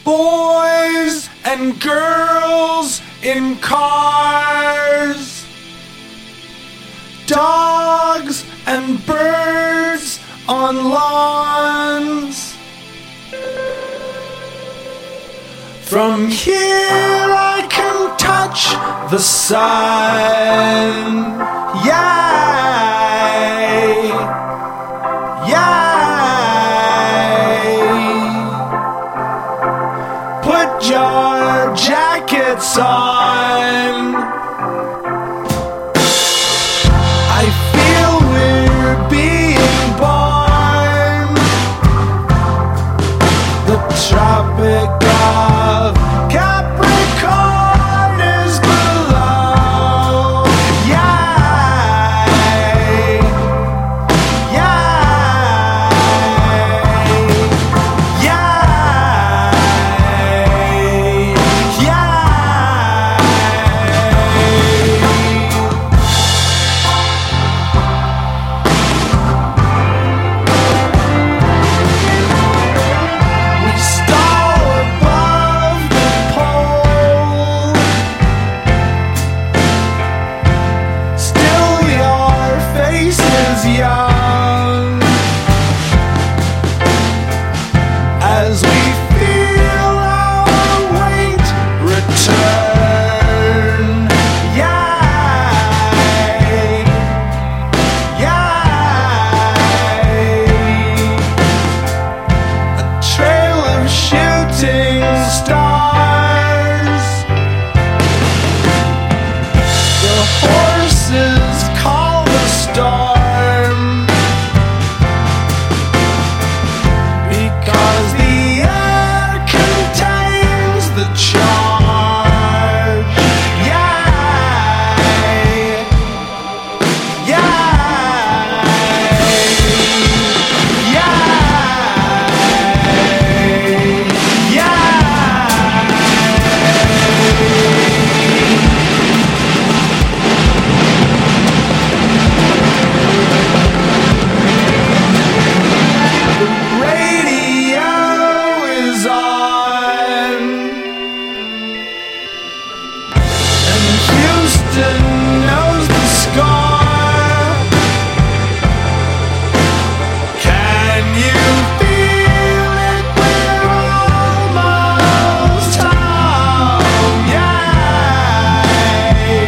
Boys and girls in cars, dogs and birds on lawns. From here I can touch the sun. Yay! Yay! Put your jackets on. I feel we're being born. The Tropic of Capricorn is below. Yay! Yay! Yay! We stall above the pole. Still your face is young as we feel our weight return. Yay! Yay! A trail of shooting stars. The horses call the storm because the air contains the charge. Yay! Radio is on, and Houston knows the score. Can you feel it? We're almost home. Yay!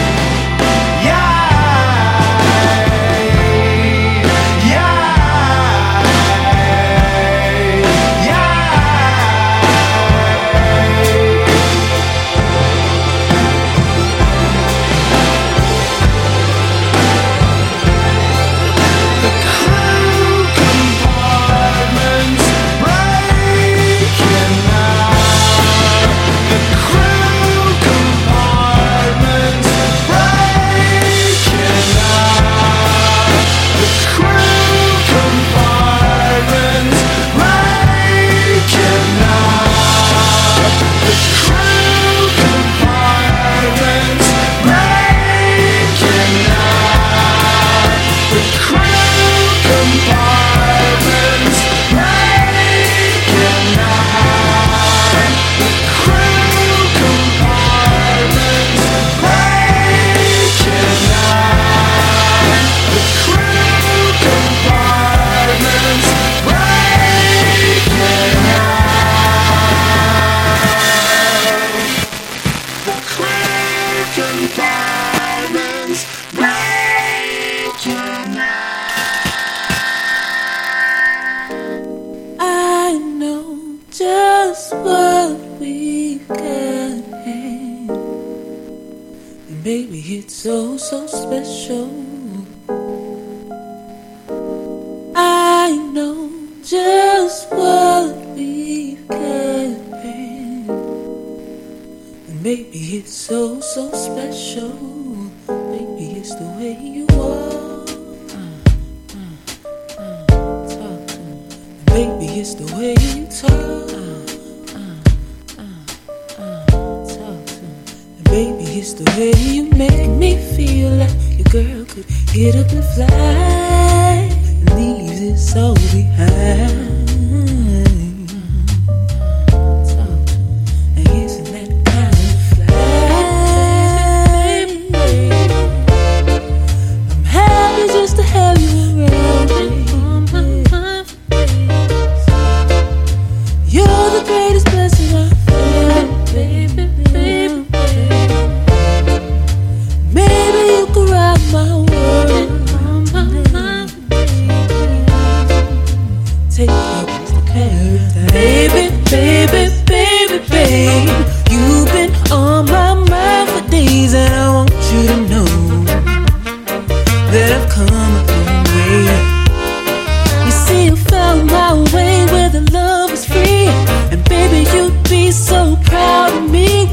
Yay! I know just what we can have, and baby, it's so special. I know just what we can have, and baby, it's so special. Baby, it's the way you are. Talk to me. Baby, it's the way you talk. Talk to me. And baby, it's the way you make me feel like your girl could get up and fly and leave this all behind. Talk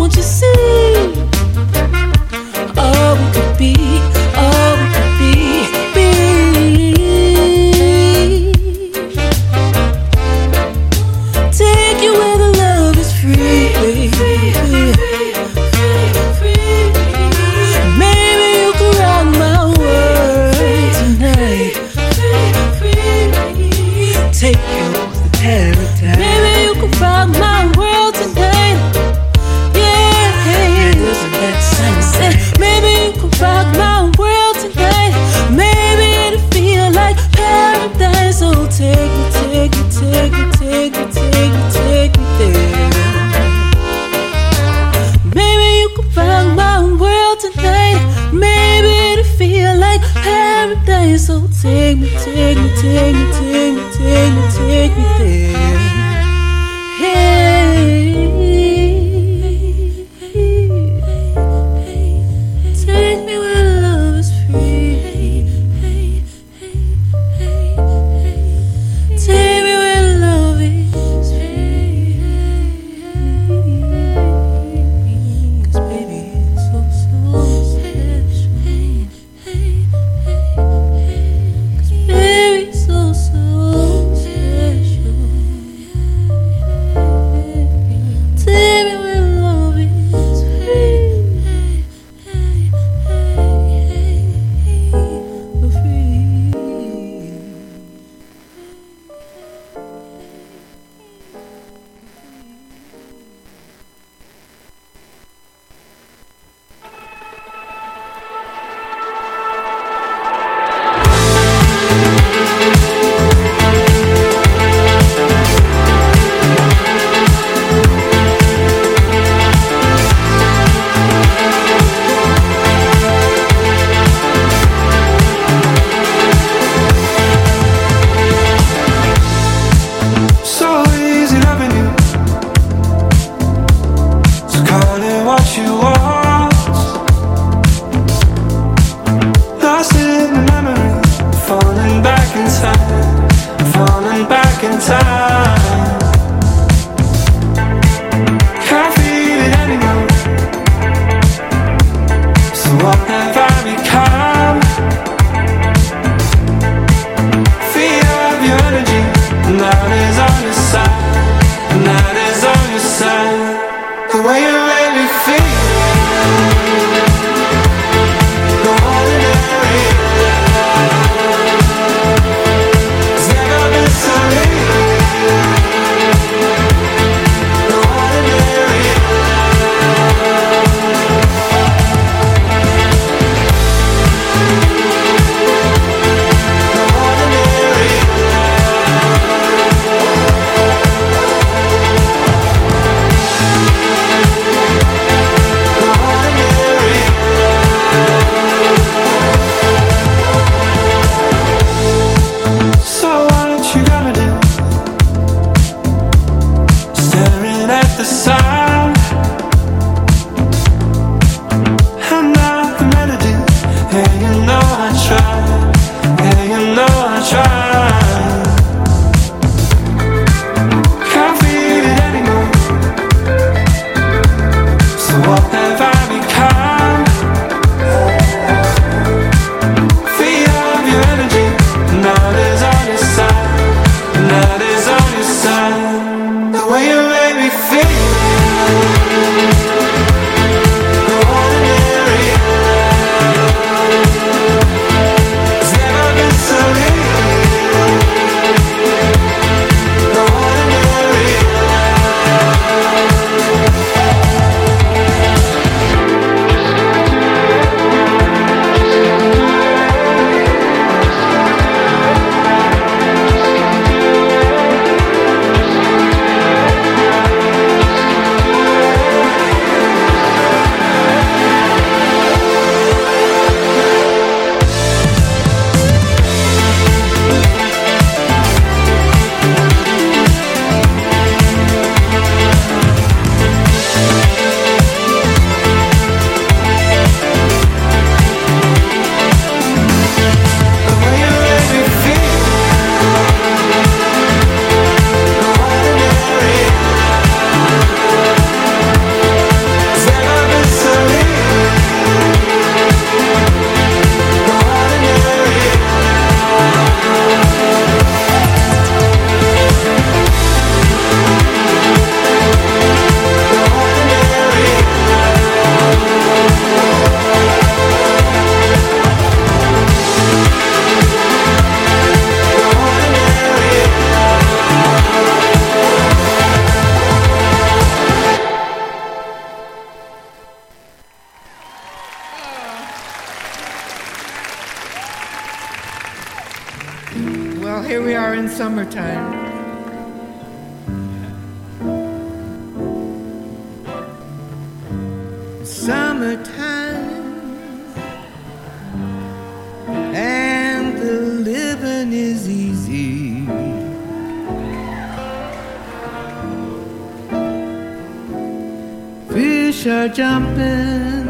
Don't you see? All we could be, all we could be. Take you where the love is free. Maybe you can rock my world tonight. Take you to paradise. Maybe you can rock my world tonight. Yeah, isn't that sunset? Maybe you can rock my world tonight. Maybe it'll feel like paradise. So take me, take me, take me, take me, take me, take me there. Maybe you can rock my world tonight. Maybe it'll feel like paradise. So take me, take me, take me, take me, take me, take me there. Hey, take me where love is free. Take me where love is free. 'Cause baby, it's so special. 'Cause baby, it's so special. Take me where love is free. So easy loving you. So call it what you want. Lost in the memory, falling back in time, falling back in time. Can't feel it anymore. So what have I become? Feel your energy, and that is on your side, and that is on your side. The way you make me feel. Well, here we are in summertime. Summertime, and the living is easy. Fish are jumping,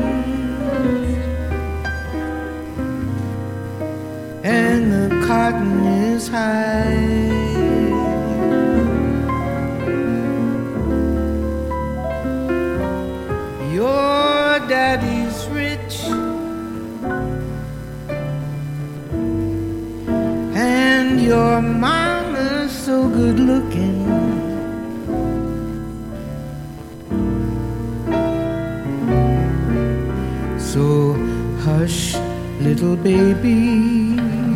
and the cotton is high. Your daddy's rich, and your mama's so good looking. So hush, little baby,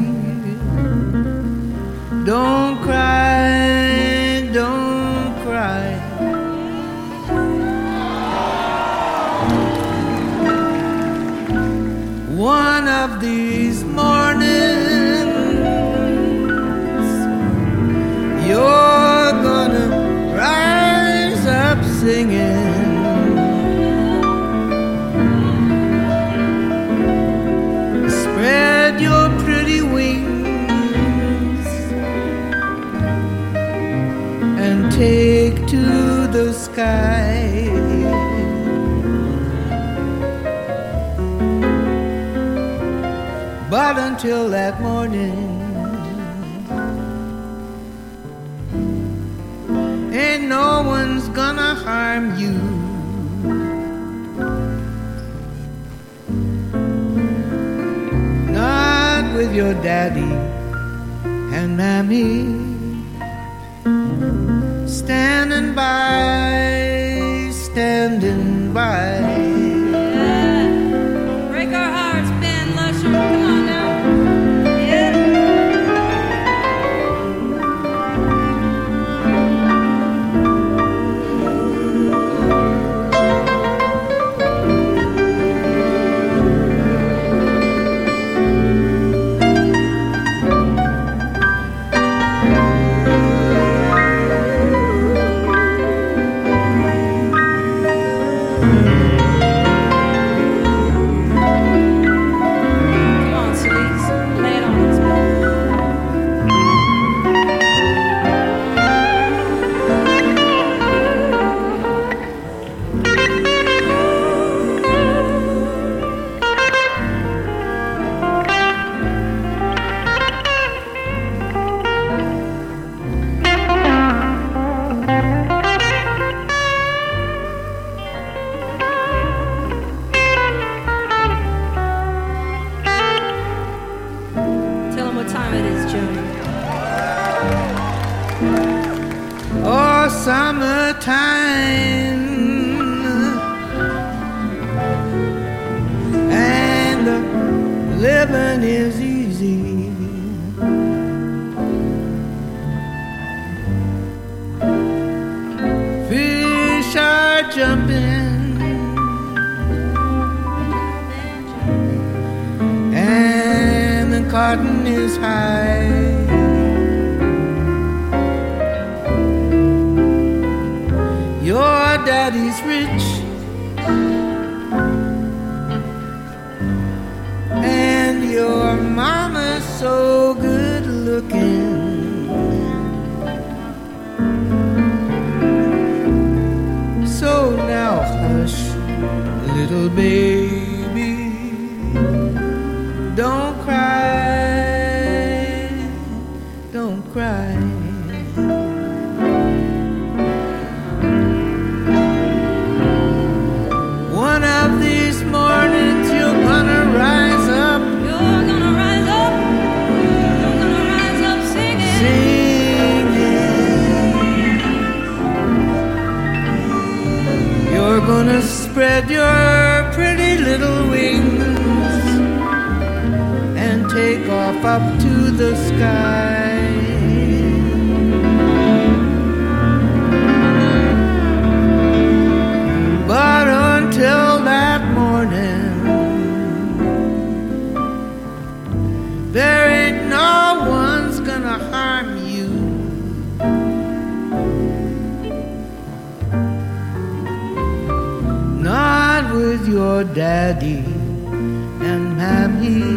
don't cry, don't cry. One of these mornings, you're gonna rise up singing. Spread your pretty wings and take to the sky. But until that morning, ain't no one's gonna harm you. Not with your daddy and mammy standing by, standing by. Break our hearts, Ben Lusher. Come on now. Oh, summertime, and the living is easy. Fish are jumping, and the cotton is high. Your daddy's rich, and your mama's so good looking. So now hush, little baby, don't cry, don't cry. One of these mornings you're gonna rise up. You're gonna rise up. You're gonna rise up singing. Singing. You're gonna spread your pretty little wings and take off up to the sky. But until that morning, there ain't no one's gonna harm with your daddy and mammy,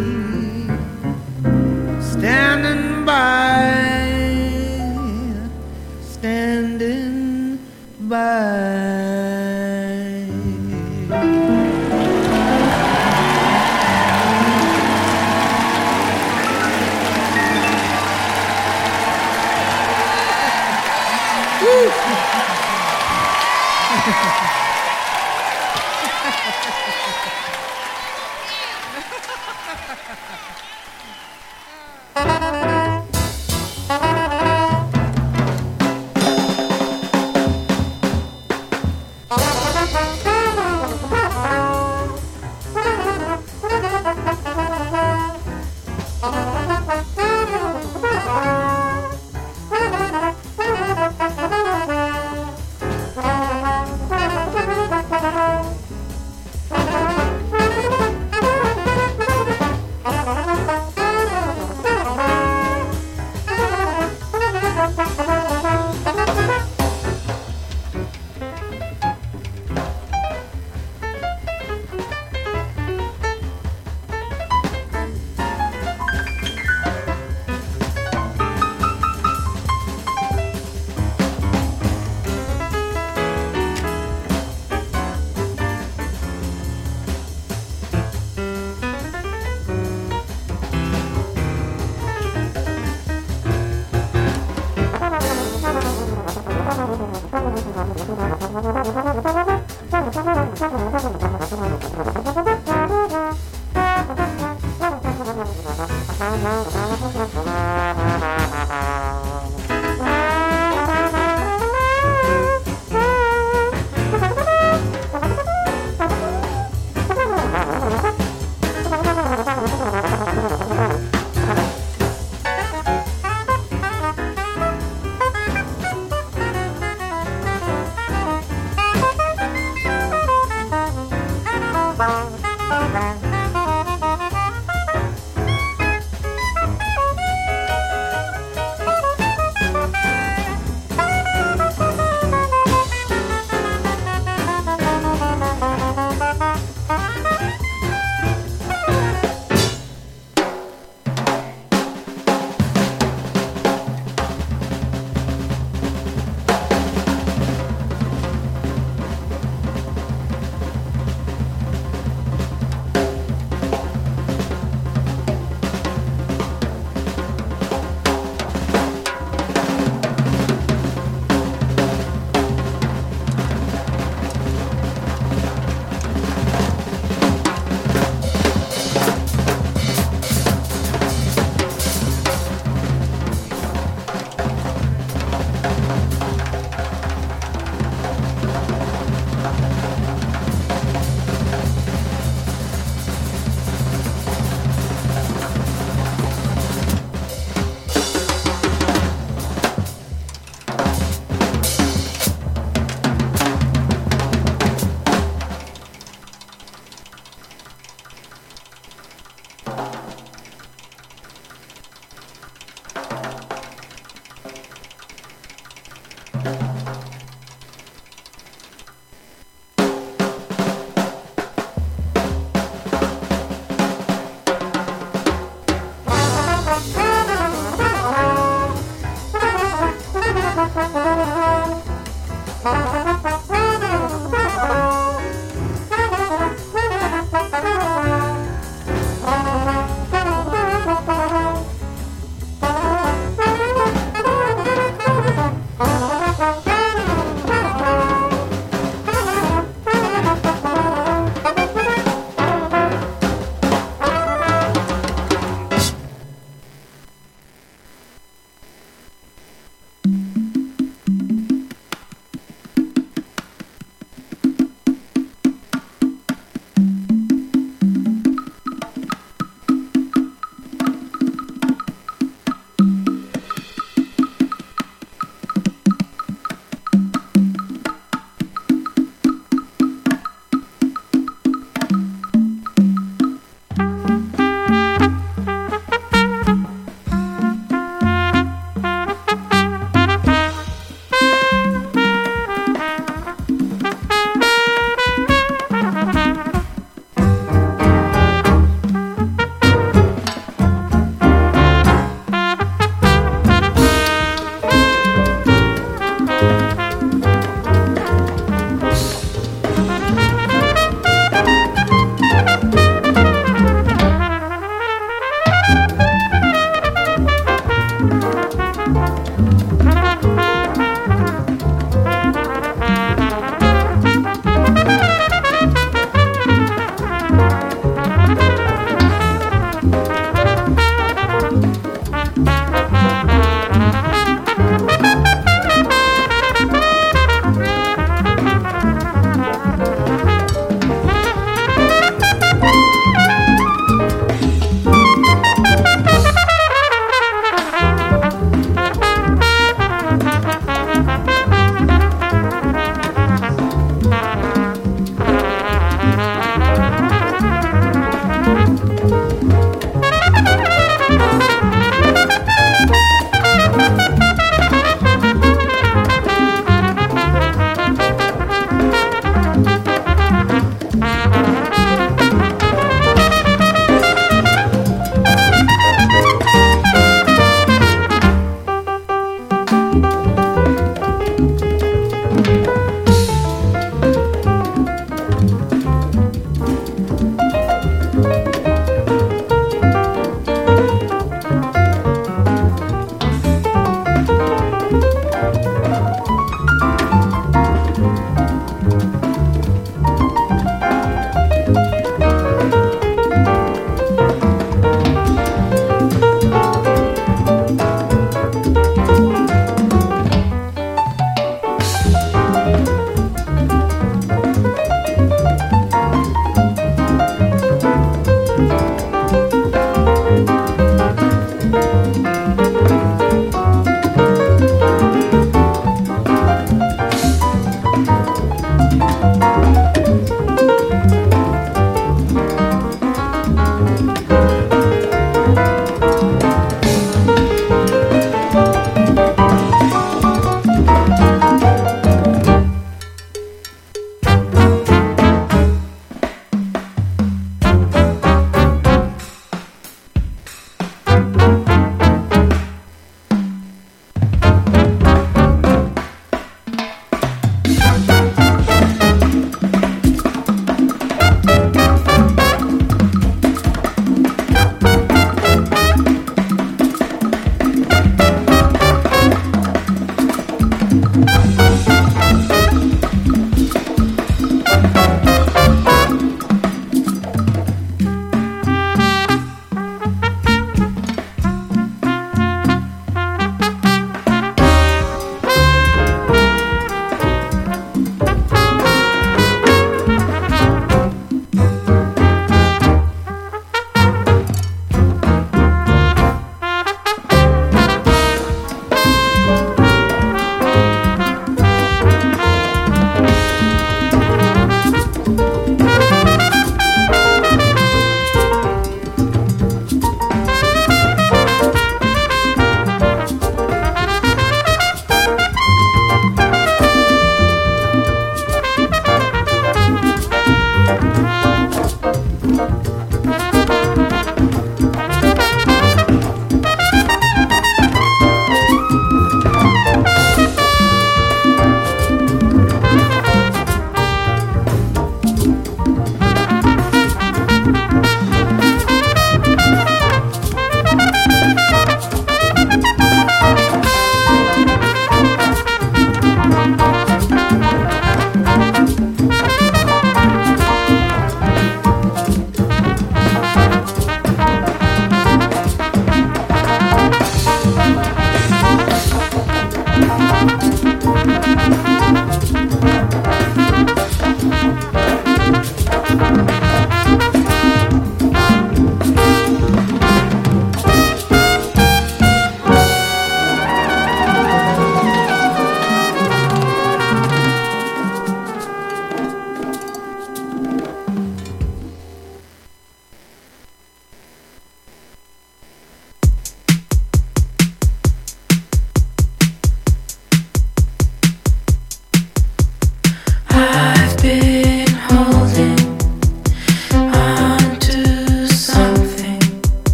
standing by, standing by.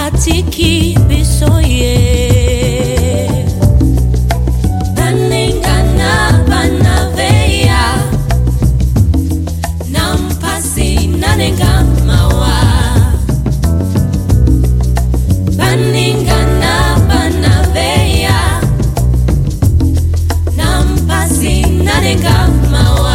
atiki bisoye naningana banaveya nampasi nanengamawa baningana banaveya nampasi nanengamawa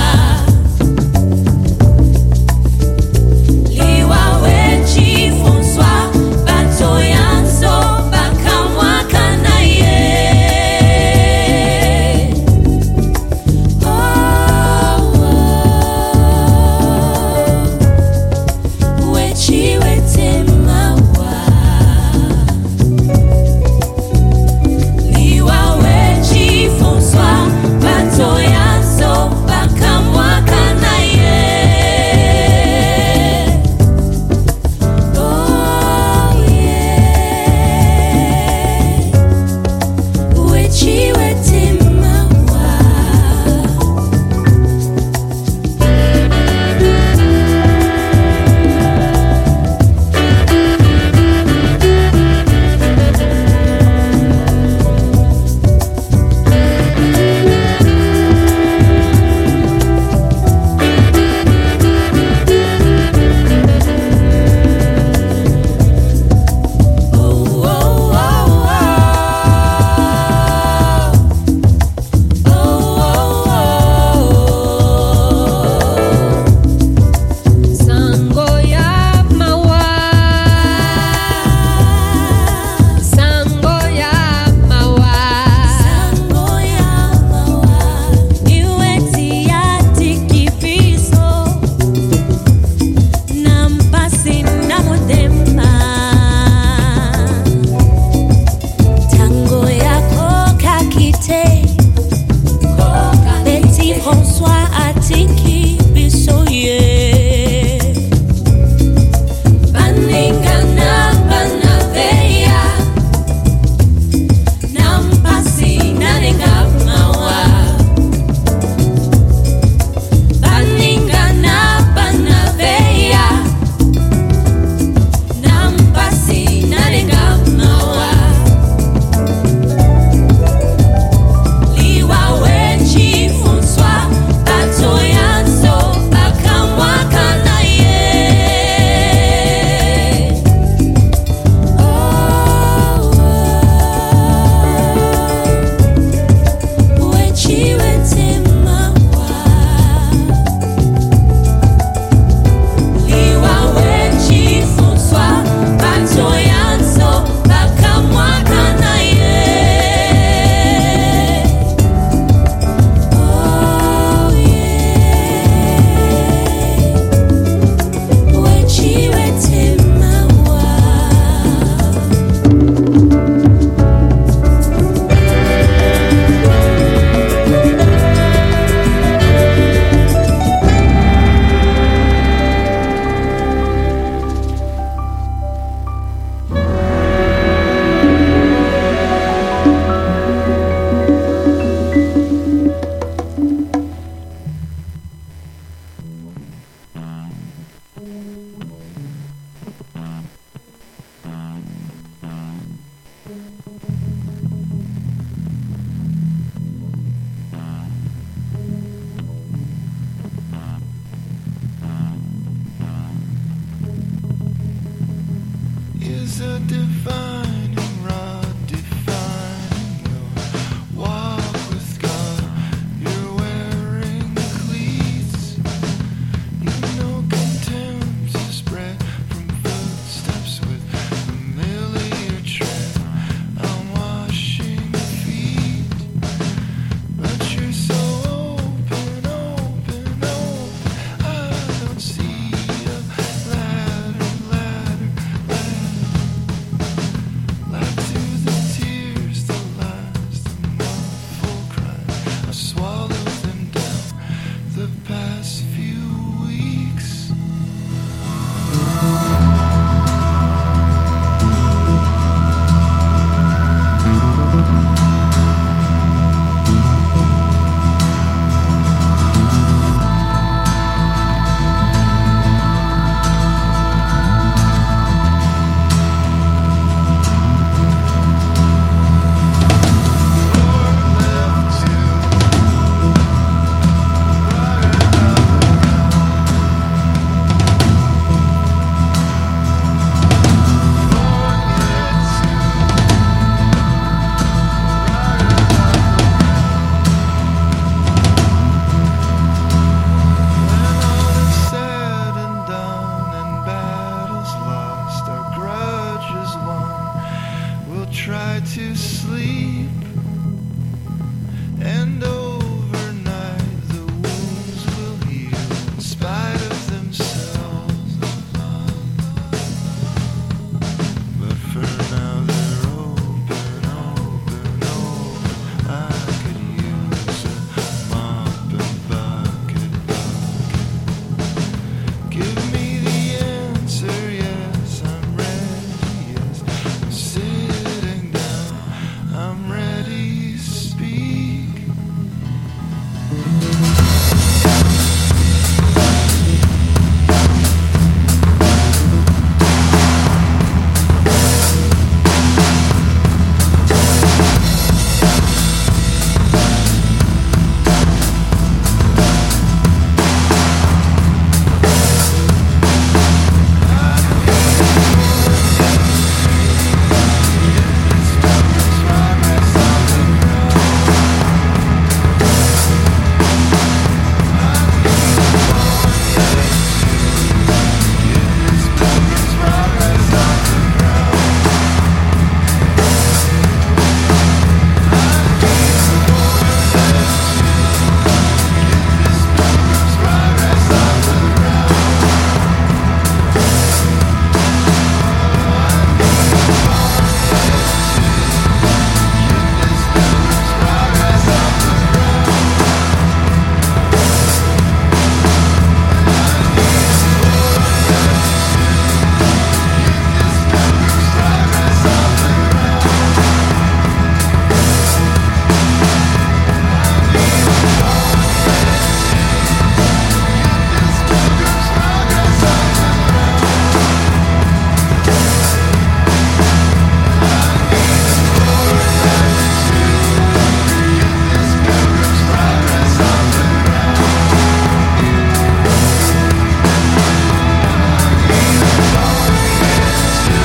to sleep.